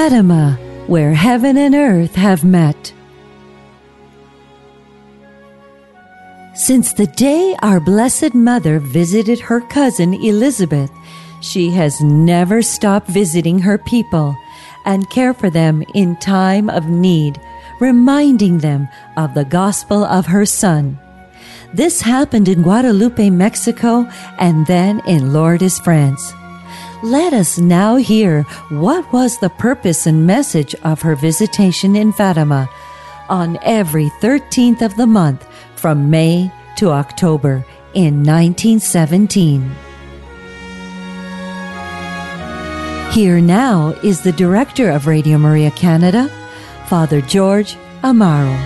Fatima, where heaven and earth have met. Since the day our Blessed Mother visited her cousin Elizabeth, she has never stopped visiting her people and care for them in time of need, reminding them of the gospel of her Son. This happened in Guadalupe, Mexico, and then in Lourdes, France. Let us now hear what was the purpose and message of her visitation in Fatima on every 13th of the month from May to October in 1917. Here now is the Director of Radio Maria Canada, Father George Amaro.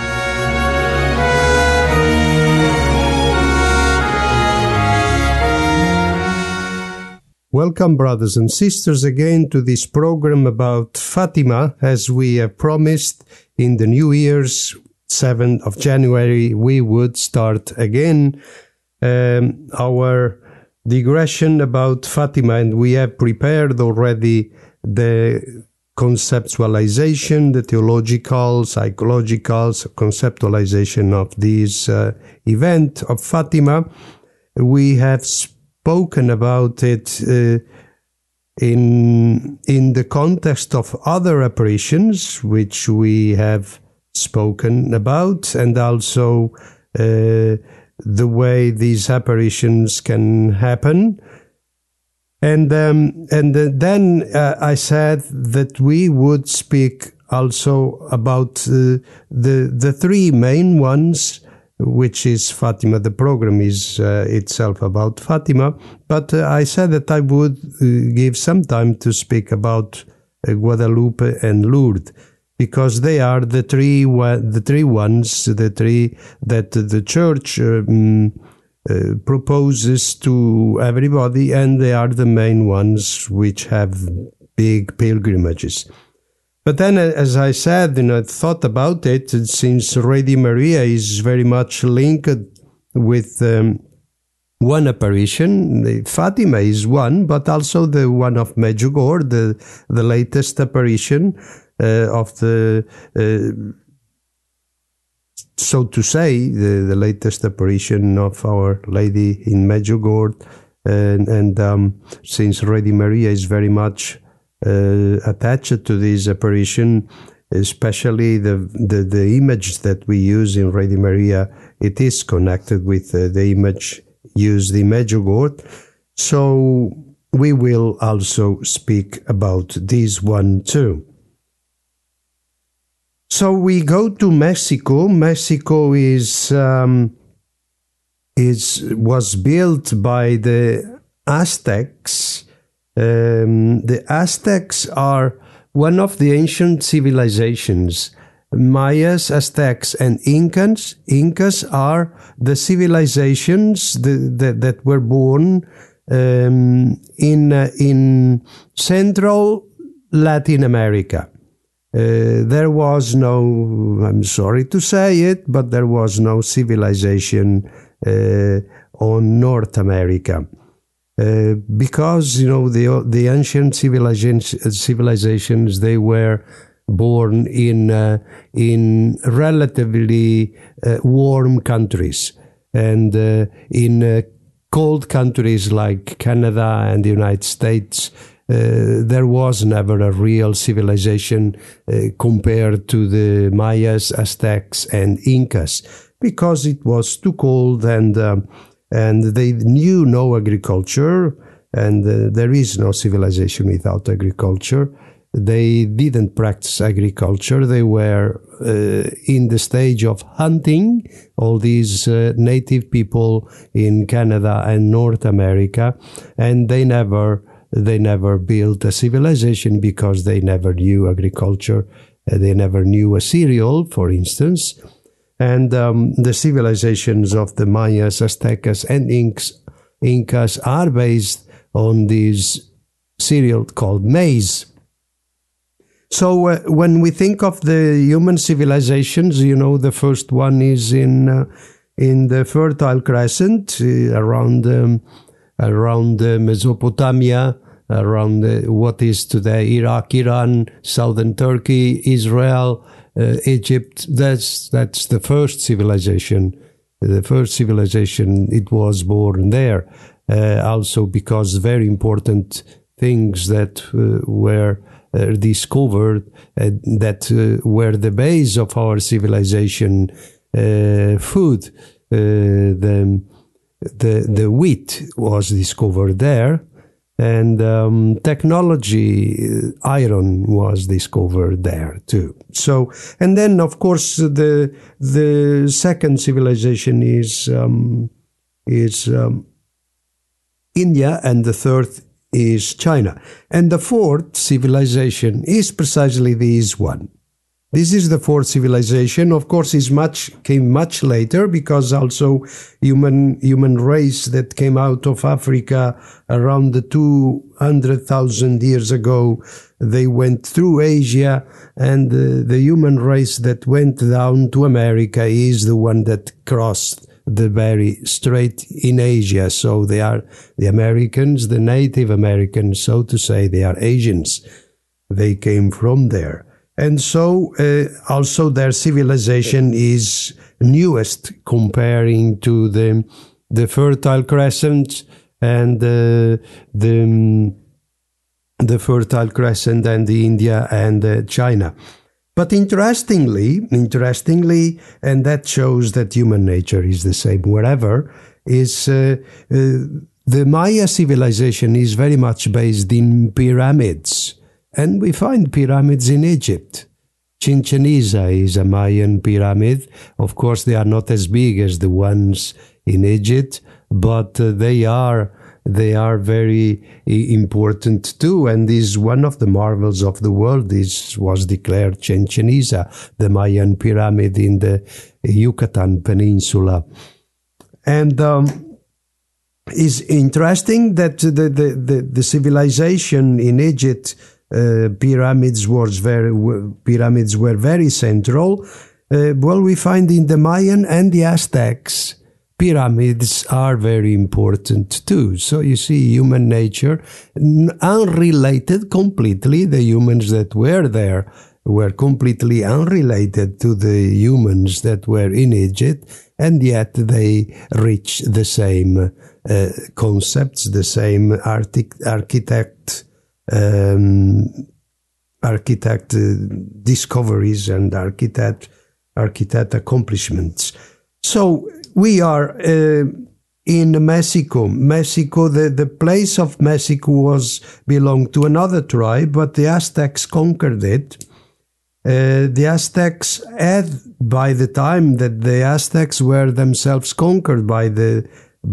Welcome, brothers and sisters, again to this program about Fatima. As we have promised, in the New Year's 7th of January, we would start again our digression about Fatima, and we have prepared already the conceptualization, the theological, psychological conceptualization of this event of Fatima. We have spoken about it in the context of other apparitions, which we have spoken about, and also the way these apparitions can happen. And then I said that we would speak also about the three main ones, which is Fatima. The program is itself about Fatima, but I said that I would give some time to speak about Guadalupe and Lourdes, because they are the three ones that the Church proposes to everybody, and they are the main ones which have big pilgrimages. But then, as I said, I thought about it, since Radio Maria is very much linked with one apparition. Fatima is one, but also the one of Medjugorje, the latest apparition of the, so to say, the latest apparition of Our Lady in Medjugorje. And since Radio Maria is very much attached to this apparition, especially the image that we use in Radio Maria, it is connected with the image used in Medjugorje. So we will also speak about this one too. So we go to Mexico. Mexico was built by the Aztecs. The Aztecs are one of the ancient civilizations. Mayas, Aztecs, and Incas are the civilizations that were born in Central Latin America. There was no, I'm sorry to say it, but there was no civilization on North America. Because, the ancient civilizations, they were born in relatively warm countries, and in cold countries like Canada and the United States, there was never a real civilization compared to the Mayas, Aztecs, and Incas, because it was too cold, and they knew no agriculture, and there is no civilization without agriculture. They didn't practice agriculture. They were in the stage of hunting, all these native people in Canada and North America, and they never built a civilization because they never knew agriculture. They never knew a cereal, for instance. And the civilizations of the Mayas, Aztecas, and Incas are based on this cereal called maize. So when we think of the human civilizations, the first one is in the Fertile Crescent, around Mesopotamia, around what is today Iraq, Iran, southern Turkey, Israel, Egypt. That's the first civilization. The first civilization, it was born there. Also because very important things that were discovered that were the base of our civilization, food, the wheat was discovered there, and technology, iron was discovered there too. So, and then of course the second civilization is India, and the third is China, and the fourth civilization is precisely this one. This is the fourth civilization. Of course, came much later, because also human race that came out of Africa around the 200,000 years ago. They went through Asia, and the human race that went down to America is the one that crossed the Bering Strait in Asia. So they are the Americans, the Native Americans, so to say. They are Asians. They came from there. And so also their civilization is newest, comparing to the Fertile Crescent and the Fertile Crescent and the India and China. But interestingly, and that shows that human nature is the same wherever, is the Maya civilization is very much based in pyramids. And we find pyramids in Egypt. Chichen Itza is a Mayan pyramid. Of course, they are not as big as the ones in Egypt, but they are very important too. And is one of the marvels of the world. This was declared Chichen Itza, the Mayan pyramid in the Yucatan Peninsula. And it's interesting that the civilization in Egypt, pyramids were very central. Well, we find in the Mayan and the Aztecs, pyramids are very important too. So you see, human nature, unrelated completely. The humans that were there were completely unrelated to the humans that were in Egypt, and yet they reach the same concepts, the same architect discoveries and architect accomplishments. So we are in Mexico. The place of Mexico belonged to another tribe, but the Aztecs conquered it. The Aztecs had, by the time that the Aztecs were themselves conquered by the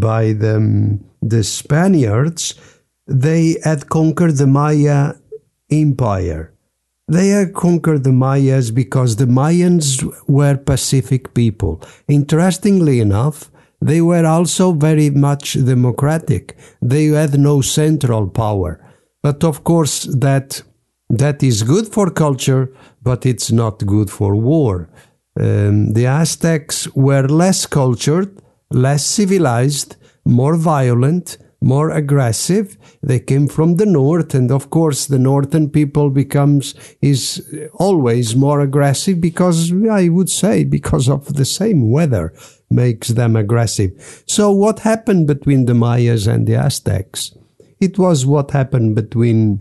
Spaniards, they had conquered the Maya Empire. They had conquered the Mayas because the Mayans were Pacific people. Interestingly enough, they were also very much democratic. They had no central power. But of course, that is good for culture, but it's not good for war. The Aztecs were less cultured, less civilized, more violent, more aggressive. They came from the north, and of course the northern people is always more aggressive because, I would say, because of the same weather makes them aggressive. So what happened between the Mayas and the Aztecs? It was what happened between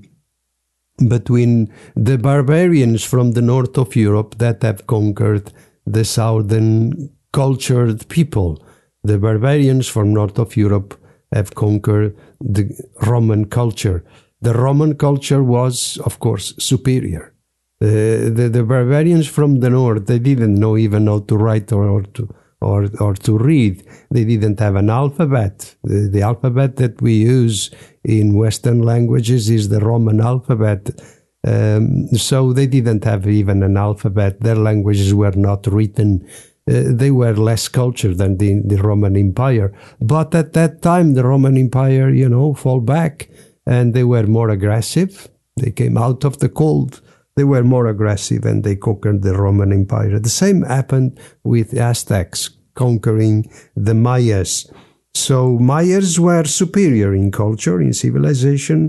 the barbarians from the north of Europe that have conquered the southern cultured people. The barbarians from north of Europe have conquered the Roman culture. The Roman culture was, of course, superior. The barbarians from the north, they didn't know even how to write or to read. They didn't have an alphabet. The alphabet that we use in Western languages is the Roman alphabet. So they didn't have even an alphabet. Their languages were not written. They were less cultured than the Roman Empire. But at that time, the Roman Empire, fell back, and they were more aggressive. They came out of the cold. They were more aggressive, and they conquered the Roman Empire. The same happened with the Aztecs conquering the Mayas. So Mayas were superior in culture, in civilization.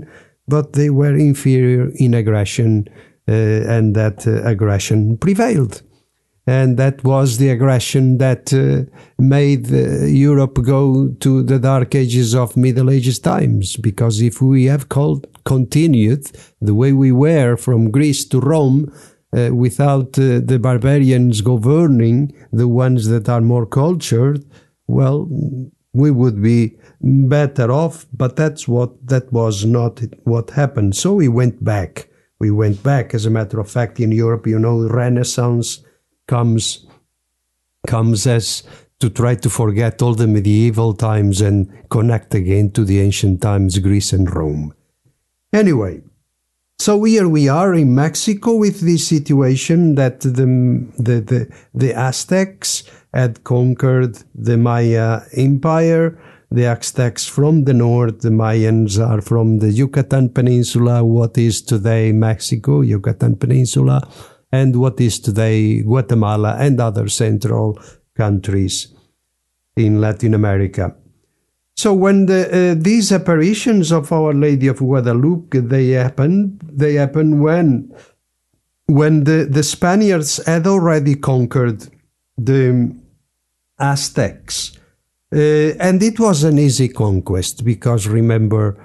but they were inferior in aggression, and that aggression prevailed. And that was the aggression that made Europe go to the dark ages of Middle Ages times. Because if we have continued the way we were from Greece to Rome, without the barbarians governing, the ones that are more cultured, well, we would be better off. But that was not what happened. So we went back. We went back. As a matter of fact, in Europe, Renaissance comes as to try to forget all the medieval times and connect again to the ancient times, Greece and Rome. Anyway, so here we are in Mexico with this situation that the Aztecs had conquered the Maya Empire. The Aztecs from the north, the Mayans are from the Yucatan Peninsula, what is today Mexico, Yucatan Peninsula, and what is today Guatemala and other central countries in Latin America. So when these apparitions of Our Lady of Guadalupe, they happened when the Spaniards had already conquered the Aztecs. And it was an easy conquest because remember,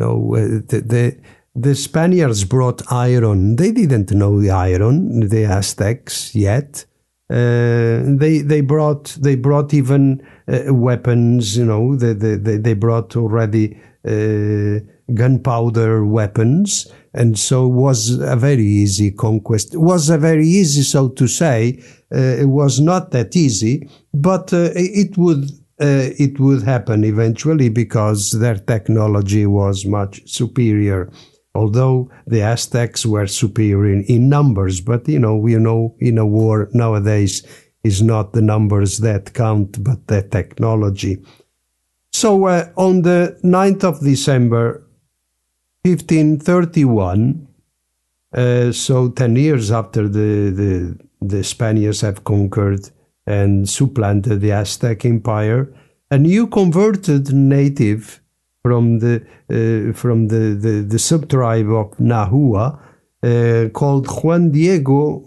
the Spaniards brought iron. They didn't know the iron, the Aztecs, yet. They brought even weapons. They brought already gunpowder weapons, and so it was a very easy conquest. It was a very easy, so to say. It was not that easy, but it would happen eventually because their technology was much superior. Although the Aztecs were superior in numbers, but we know in a war nowadays is not the numbers that count, but the technology. So on the 9th of December, 1531, so 10 years after the Spaniards have conquered and supplanted the Aztec Empire, a new converted native from the subtribe of Nahua, called Juan Diego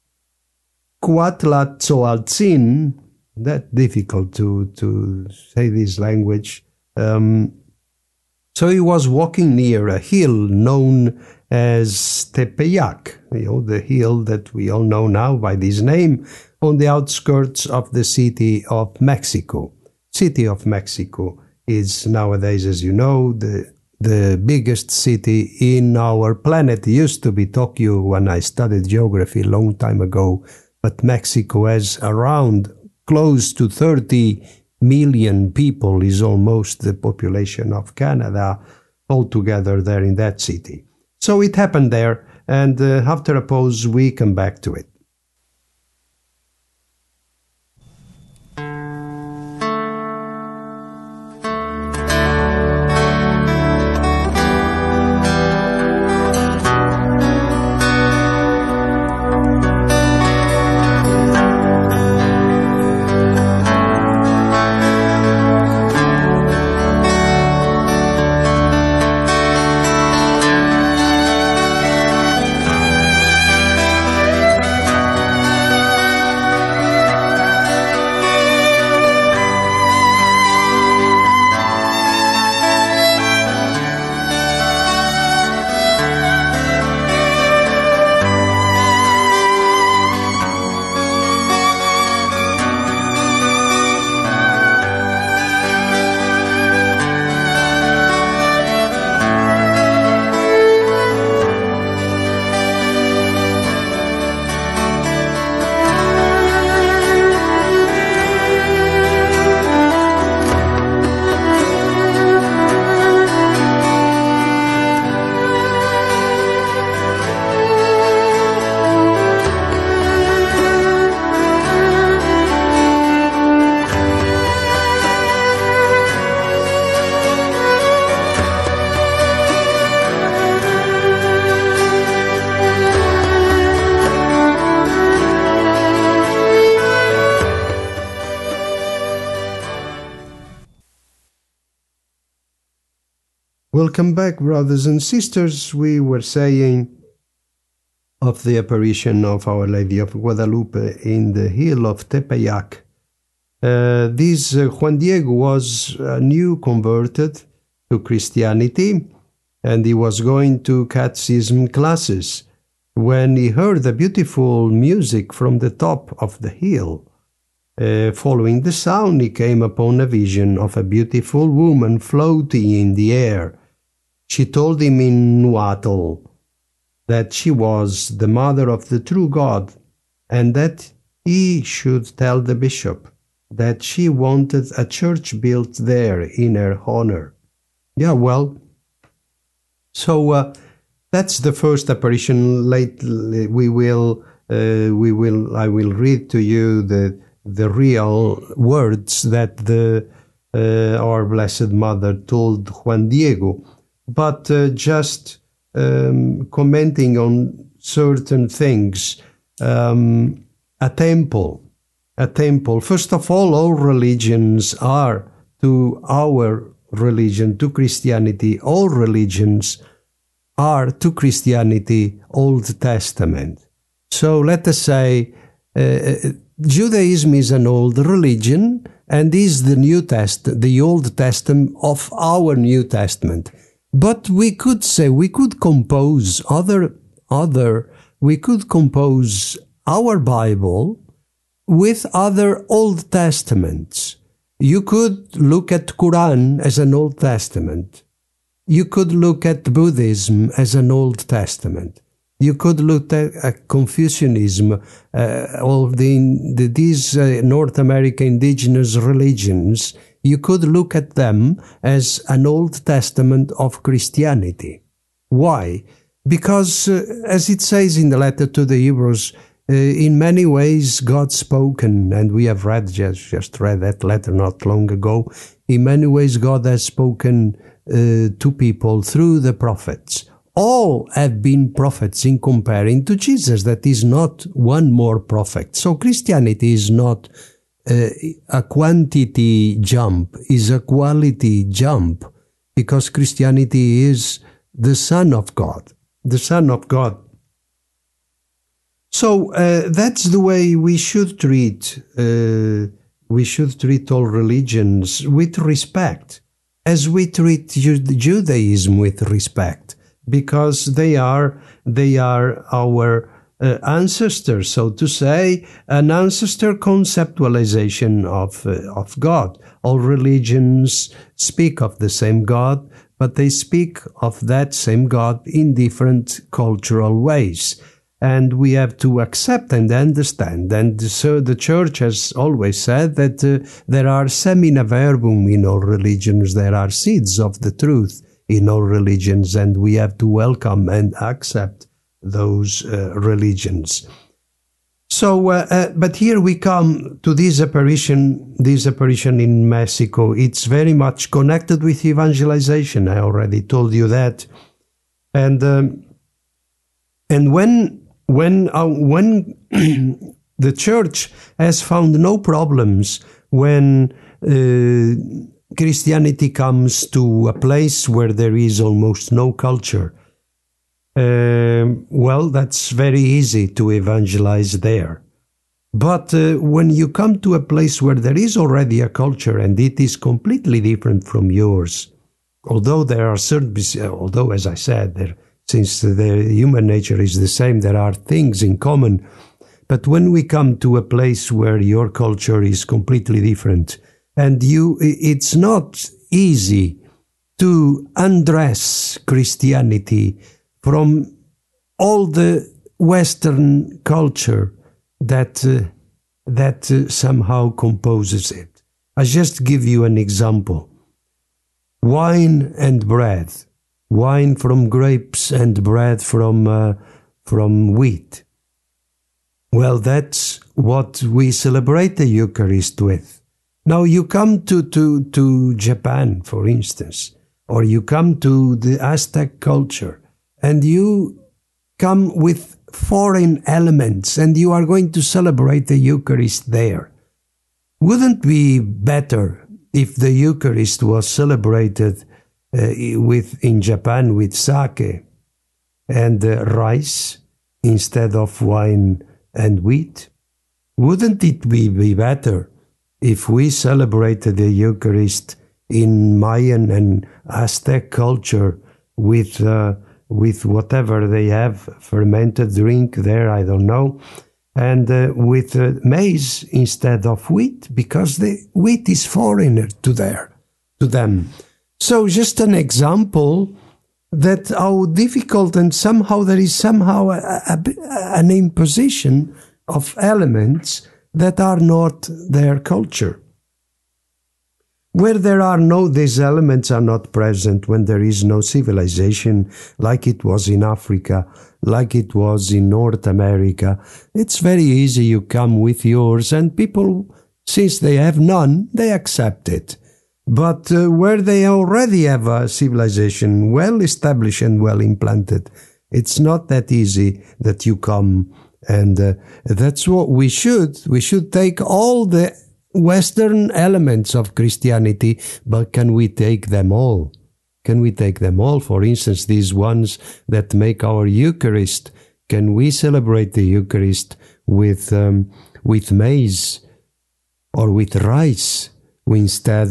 Cuatlatzoaltzin, that difficult to say this language. So he was walking near a hill known as Tepeyac, the hill that we all know now by this name, on the outskirts of the city of Mexico. City of Mexico is nowadays, as you know, the biggest city in our planet. It used to be Tokyo when I studied geography a long time ago, but Mexico has around close to 30 million people, is almost the population of Canada altogether there in that city. So it happened there, and after a pause we come back to it. Welcome back, brothers and sisters. We were saying of the apparition of Our Lady of Guadalupe in the hill of Tepeyac. This Juan Diego was new converted to Christianity, and he was going to catechism classes when he heard the beautiful music from the top of the hill. Following the sound, he came upon a vision of a beautiful woman floating in the air. She told him in Nahuatl that she was the mother of the true God, and that he should tell the bishop that she wanted a church built there in her honor. Yeah, well, so that's the first apparition. Lately, I will read to you the real words that our Blessed Mother told Juan Diego, but just commenting on certain things. A temple. First of all religions are to our religion, to Christianity. All religions are to Christianity Old Testament. So let us say Judaism is an old religion and is the Old Testament of our New Testament. But we could say we could compose our Bible with other Old Testaments. You could look at Quran as an Old Testament. You could look at Buddhism as an Old Testament. You could look at Confucianism, all these North American indigenous religions. You could look at them as an Old Testament of Christianity. Why? Because, as it says in the letter to the Hebrews, in many ways God spoken, and we have just read that letter not long ago. In many ways God has spoken to people through the prophets. All have been prophets in comparing to Jesus. That is not one more prophet. So Christianity is not a quantity jump, is a quality jump, because Christianity is the Son of God, the Son of God. So that's the way we should treat all religions with respect, as we treat Judaism with respect, because they are our ancestors, so to say, an ancestor conceptualization of God. All religions speak of the same God, but they speak of that same God in different cultural ways. And we have to accept and understand. And so the Church has always said that there are semina verbum in all religions. There are seeds of the truth in all religions, and we have to welcome and accept those religions. So, but here we come to this apparition in Mexico. It's very much connected with evangelization. I already told you that. And when the Church has found no problems when Christianity comes to a place where there is almost no culture, well, that's very easy to evangelize there. But when you come to a place where there is already a culture and it is completely different from yours, although as I said, since the human nature is the same, there are things in common. But when we come to a place where your culture is completely different, and it's not easy to undress Christianity from all the Western culture that somehow composes it. I just give you an example. Wine and bread. Wine from grapes and bread from wheat. Well, that's what we celebrate the Eucharist with. Now you come to Japan, for instance, or you come to the Aztec culture, and you come with foreign elements, and you are going to celebrate the Eucharist there. Wouldn't it be better if the Eucharist was celebrated in Japan with sake and rice instead of wine and wheat? Wouldn't it be better if we celebrated the Eucharist in Mayan and Aztec culture with whatever they have, fermented drink there, I don't know, and with maize instead of wheat, because the wheat is foreigner to them. So just an example that how difficult, and somehow there is an imposition of elements that are not their culture. Where these elements are not present, when there is no civilization, like it was in Africa, like it was in North America, it's very easy. You come with yours, and people, since they have none, they accept it. But where they already have a civilization well established and well implanted, it's not that easy that you come. And that's what we should. We should take all the Western elements of Christianity, but can we take them all? Can we take them all? For instance, these ones that make our Eucharist, can we celebrate the Eucharist with maize or with rice instead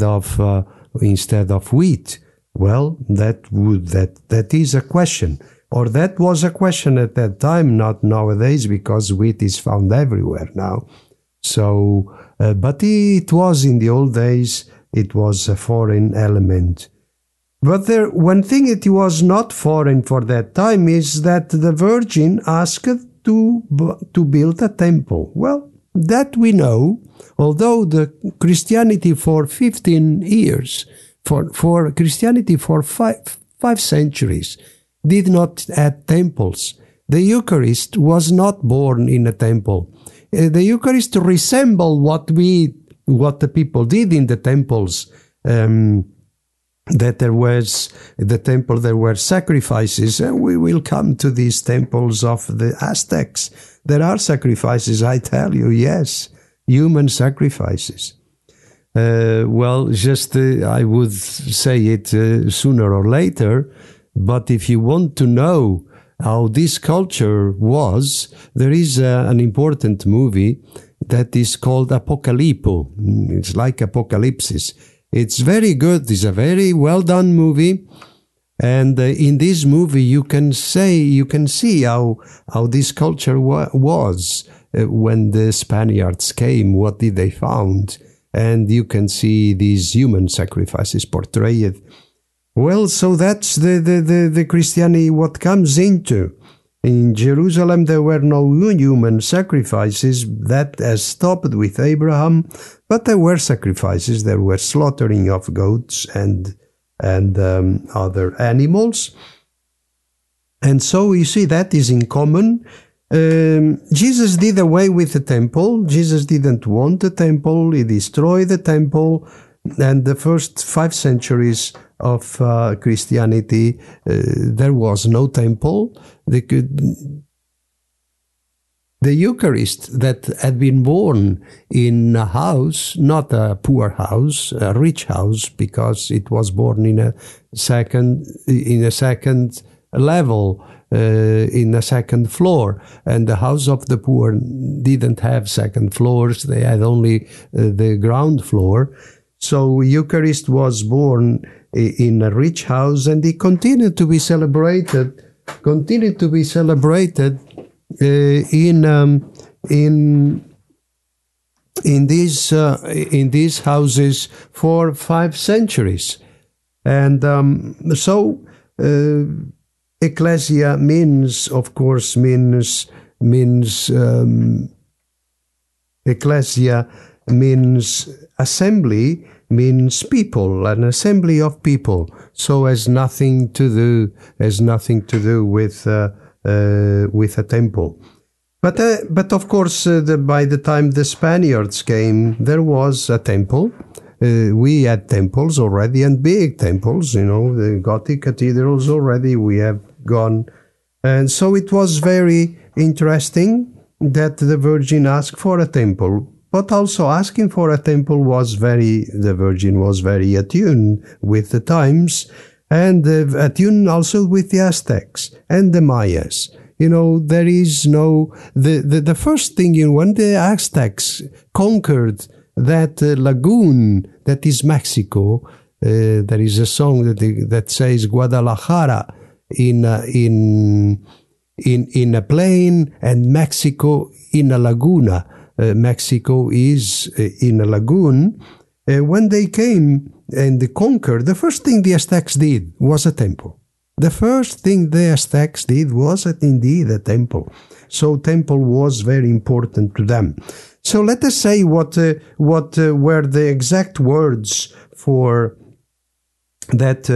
of wheat? Well, that is a question. Or that was a question at that time, not nowadays, because wheat is found everywhere now. So, but it was in the old days, it was a foreign element. But one thing that was not foreign for that time is that the Virgin asked to build a temple. Well, that we know, although the Christianity for 15 years, for Christianity for five centuries, did not have temples. The Eucharist was not born in a temple. The Eucharist resembled what the people did in the temples. That there was the temple, there were sacrifices, and we will come to these temples of the Aztecs. There are sacrifices, I tell you, yes, human sacrifices. I would say it sooner or later. But if you want to know how this culture was, there is an important movie that is called Apocalypto. It's like Apocalypse. It's very good. It's a very well done movie. And in this movie, you can see how this culture was when the Spaniards came. What did they found? And you can see these human sacrifices portrayed. Well, so that's the Christianity, what comes into. In Jerusalem, there were no human sacrifices. That has stopped with Abraham, but there were sacrifices. There were slaughtering of goats and other animals. And so you see that is in common. Jesus did away with the temple. Jesus didn't want the temple. He destroyed the temple. And the first 5 centuries of Christianity, there was no temple. The Eucharist that had been born in a house, not a poor house, a rich house, because it was born in a second level, in a second floor, and the house of the poor didn't have second floors; they had only the ground floor. So Eucharist was born in a rich house, and it continued to be celebrated. In these houses for 5 centuries, and ecclesia means ecclesia means assembly, means people, an assembly of people. So has nothing to do with a temple. But of course, by the time the Spaniards came, there was a temple. We had temples already, and big temples, the Gothic cathedrals already we have gone. And so it was very interesting that the Virgin asked for a temple. But also asking for a temple the Virgin was very attuned with the times, and attuned also with the Aztecs and the Mayas. There is the first thing, when the Aztecs conquered that lagoon that is Mexico, there is a song that says Guadalajara in a plain and Mexico in a laguna. Mexico is in a lagoon. When they came and they conquered, the first thing the Aztecs did was a temple. The first thing the Aztecs did was indeed a temple. So temple was very important to them. So let us say what were the exact words for that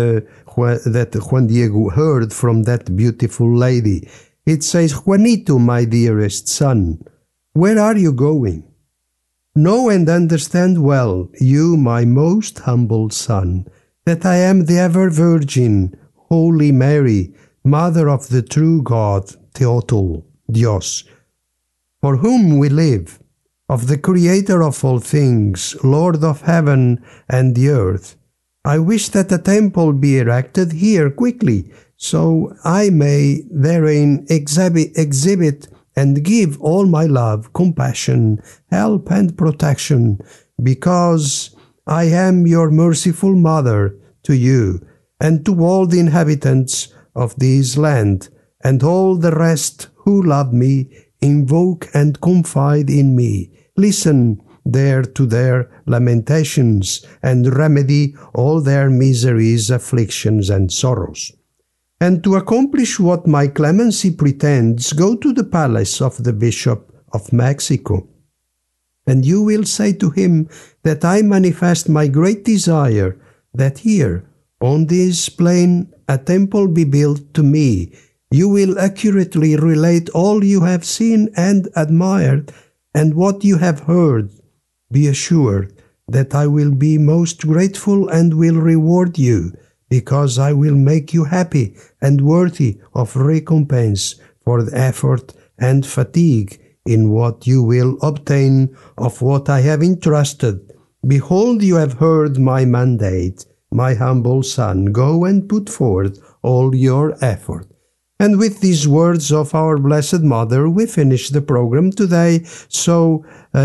Juan Diego heard from that beautiful lady. It says, "Juanito, my dearest son, where are you going? Know and understand well, you, my most humble son, that I am the ever-virgin, Holy Mary, Mother of the true God, Teotl, Dios, for whom we live, of the Creator of all things, Lord of heaven and the earth. I wish that a temple be erected here quickly, so I may therein exhibit and give all my love, compassion, help, and protection, because I am your merciful mother to you, and to all the inhabitants of this land, and all the rest who love me, invoke and confide in me. Listen there to their lamentations, and remedy all their miseries, afflictions, and sorrows. And to accomplish what my clemency pretends, go to the palace of the Bishop of Mexico, and you will say to him that I manifest my great desire that here, on this plain, a temple be built to me. You will accurately relate all you have seen and admired, and what you have heard. Be assured that I will be most grateful and will reward you, because I will make you happy and worthy of recompense for the effort and fatigue in what you will obtain of what I have entrusted. Behold, you have heard my mandate. My humble son, go and put forth all your effort." And with these words of our Blessed Mother, we finish the program today. So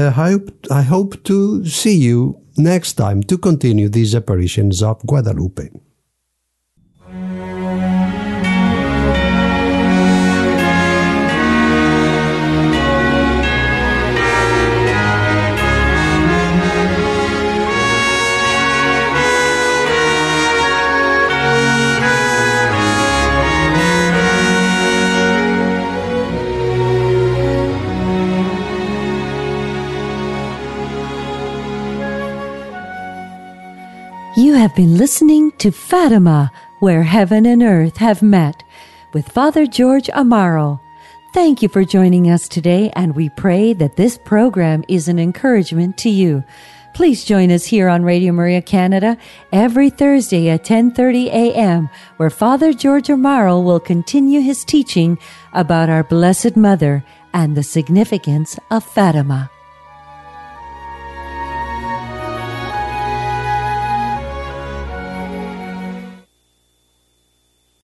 I hope to see you next time to continue these apparitions of Guadalupe. You have been listening to Fatima, Where Heaven and Earth Have Met, with Father George Amaro. Thank you for joining us today, and we pray that this program is an encouragement to you. Please join us here on Radio Maria Canada every Thursday at 10:30 a.m., where Father George Amaro will continue his teaching about our Blessed Mother and the significance of Fatima.